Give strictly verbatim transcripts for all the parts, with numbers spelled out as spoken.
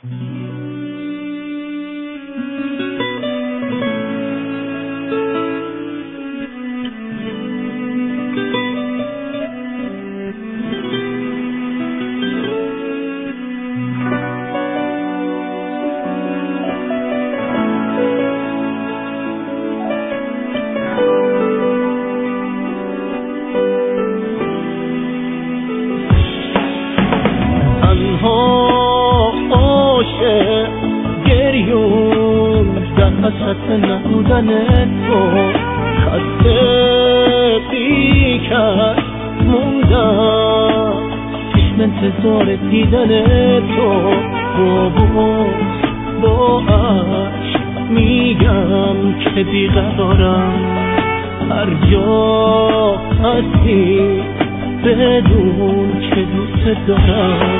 حسرت نبودن تو خسته بی کرد موندم چشم انتظار دیدن تو با بغض با عشق میگم که بیقرارم هر جا هستی بدون که دوست دارم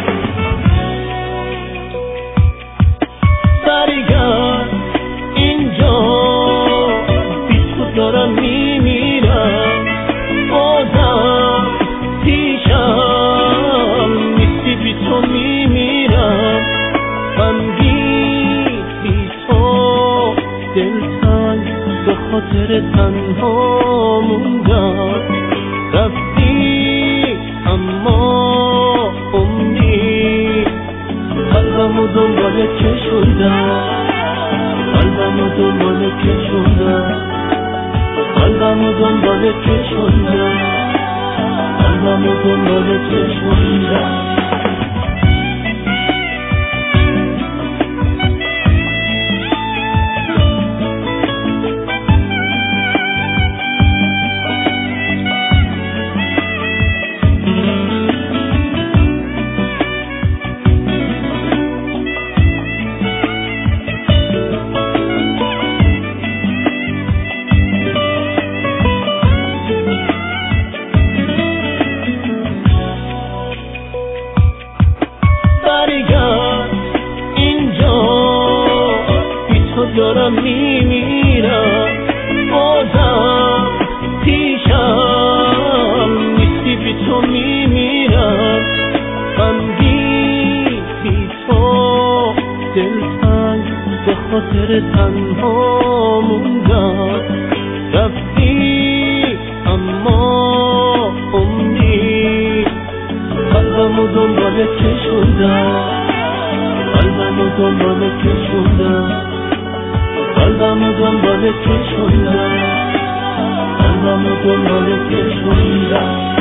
برگرد اینجا بی تو دارم میمیرم بازم پیشم نیستی بی تو میمیرم غمگین بی تو دلتنگ به خاطر تنها موندم رفتی اما امید قلبمو دنبال کشوندم قلبمو دنبال کشوندم قلبمو دنبال کشوندم قلبمو دنبال کشوندم دارم میمیرم بازم پیشم نیستی بی تو میمیرم غمگین بی تو دلتنگ به خاطر تنها موندم رفتی اما امید قلبمو دنبال کشوندم قلبمو دنبال کشوندم قلبمو دنبال کشوندم قلبمو دنبال کشوندم